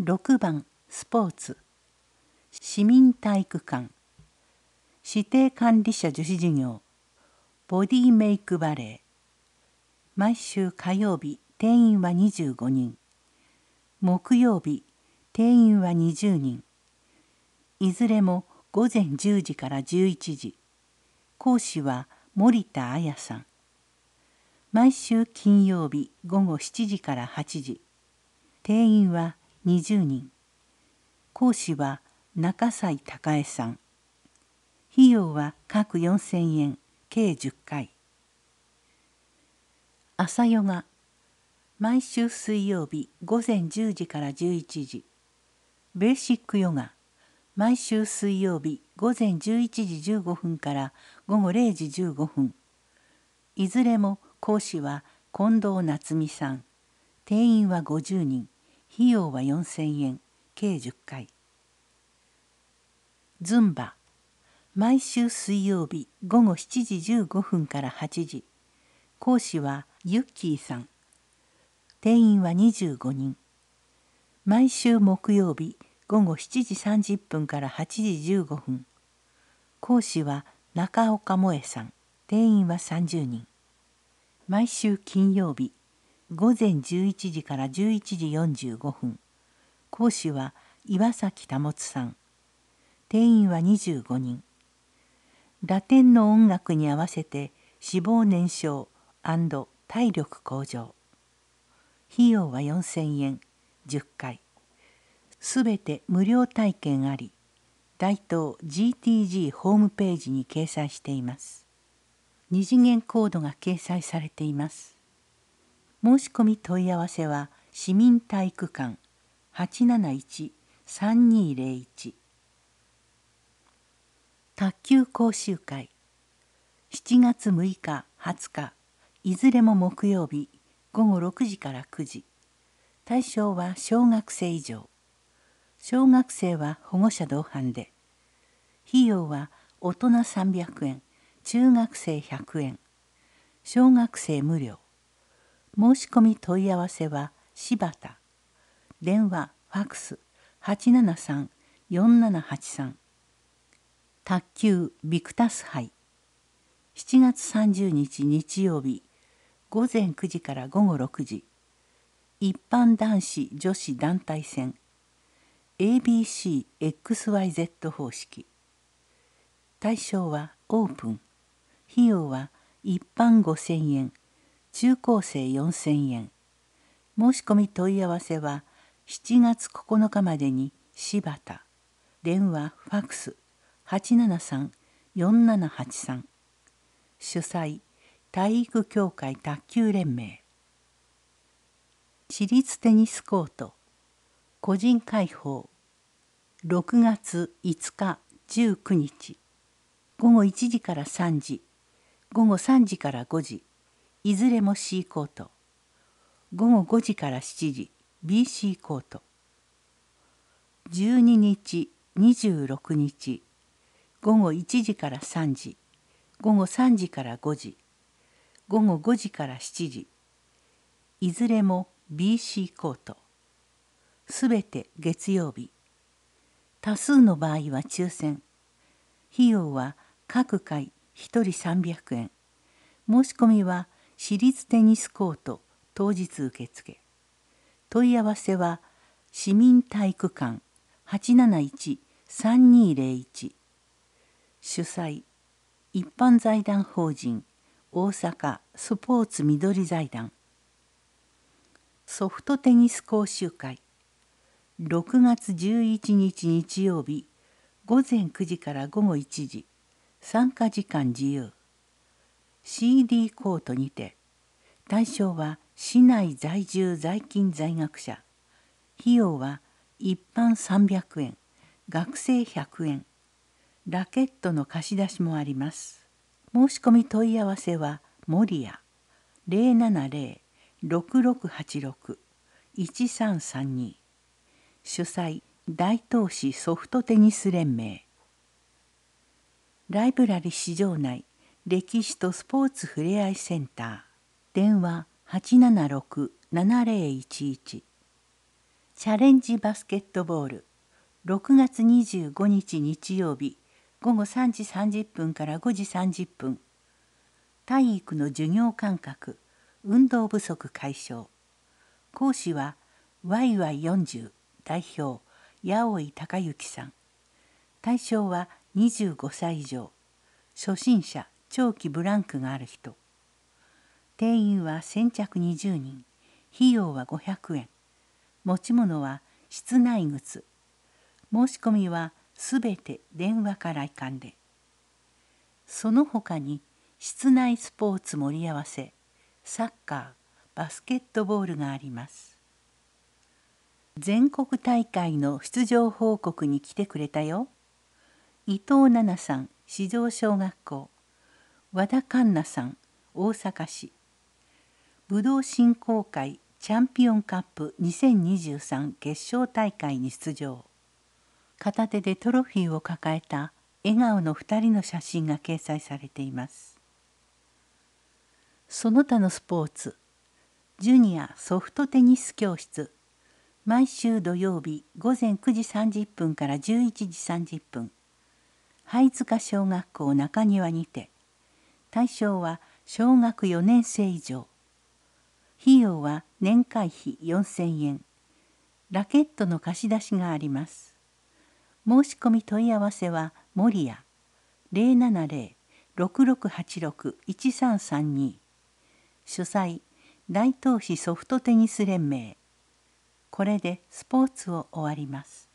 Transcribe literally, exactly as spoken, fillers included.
ろくばんスポーツ市民体育館指定管理者女子授業ボディメイクバレエ毎週火曜日定員はにじゅうごにん木曜日定員はにじゅうにんいずれもごぜんじゅうじからじゅういちじ講師は森田彩さん毎週金曜日午後しちじからはちじ定員はにじゅうにん講師は中西孝恵さん費用は各よんせんえん計じゅっかい朝ヨガ毎週水曜日午前じゅうじからじゅういちじベーシックヨガ毎週水曜日午前じゅういちじじゅうごふんから午後れいじじゅうごふんいずれも講師は近藤夏美さん定員はごじゅうにん費用はよんせんえん計じゅっかいズンバ毎週水曜日午後しちじじゅうごふんからはちじ講師はユッキーさん定員はにじゅうごにん毎週木曜日午後しちじさんじゅっぷんからはちじじゅうごふん講師は中岡萌さん定員はさんじゅうにん毎週金曜日午前じゅういちじからじゅういちじよんじゅうごふん講師は岩崎保さん定員はにじゅうごにんラテンの音楽に合わせて脂肪燃焼&体力向上費用はよんせんえんじゅっかいすべて無料体験あり大東 ジーティージー ホームページに掲載しています二次元コードが掲載されています申し込み問い合わせは市民体育館 はちなないち さんにーぜろいち 卓球講習会しちがつむいかはつかいずれも木曜日午後ろくじからくじ対象は小学生以上小学生は保護者同伴で費用は大人さんびゃくえん中学生ひゃくえん小学生無料申し込み問い合わせは柴田電話ファクス はちななさんよんななはちさん 卓球ビクタス杯しちがつさんじゅうにち日曜日ごぜんくじからごごろくじ一般男子女子団体戦 エービーシーエックスワイゼット 方式対象はオープン費用は一般ごせんえん中高生よんせんえん申し込み問い合わせはしちがつここのかまでに柴田電話ファクス はちななさんよんななはちさん 主催体育協会卓球連盟私立テニスコート個人開放ろくがついつかじゅうくにちごごいちじからさんじごごさんじからごじいずれも C コートごごごじからしちじ ビーシー コートじゅうににちにじゅうろくにちごごいちじからさんじごごさんじからごじごごごじからしちじいずれも ビーシー コートすべて月曜日多数の場合は抽選費用は各回ひとりさんびゃくえん申し込みは私立テニスコート当日受付問い合わせは市民体育館 はちなないち さんにーぜろいち 主催一般財団法人大阪スポーツ緑財団ソフトテニス講習会ろくがつじゅういちにち日曜日ごぜんくじからごごいちじ参加時間自由 シーディー コートにて対象は市内在住在勤在学者費用は一般さんびゃくえん学生ひゃくえんラケットの貸し出しもあります申し込み問い合わせは守谷 ゼロななゼロ ろくろくはちろく いちさんさんに 主催大東市ソフトテニス連盟ライブラリ市場内歴史とスポーツふれあいセンター電話 はちななろく ななゼロいちいちチャレンジバスケットボールろくがつにじゅうごにち日曜日ごごさんじさんじゅっぷんからごじさんじゅっぷん。体育の授業間隔、運動不足解消。講師はワイワイよんじゅう代表八尾隆之さん。対象はにじゅうごさい以上、初心者長期ブランクがある人。定員は先着にじゅうにん、費用はごひゃくえん。持ち物は室内靴。申し込みはすべて電話か来館で。その他に室内スポーツ盛り合わせ、サッカー、バスケットボールがあります。全国大会の出場報告に来てくれたよ。伊藤奈々さん、四条小学校。和田環奈さん、大阪市。武道振興会チャンピオンカップにせんにじゅうさん決勝大会に出場。片手でトロフィーを抱えた笑顔のふたりの写真が掲載されています。その他のスポーツ、ジュニアソフトテニス教室、毎週土曜日ごぜんくじさんじゅっぷんからじゅういちじさんじゅっぷん、灰塚小学校中庭にて、対象は小学よねんせい以上。費用は年会費よんせんえん。ラケットの貸し出しがあります。申し込み問い合わせは守谷 ゼロななゼロ ろくろくはちろく いちさんさんに。主催大東市ソフトテニス連盟。これでスポーツを終わります。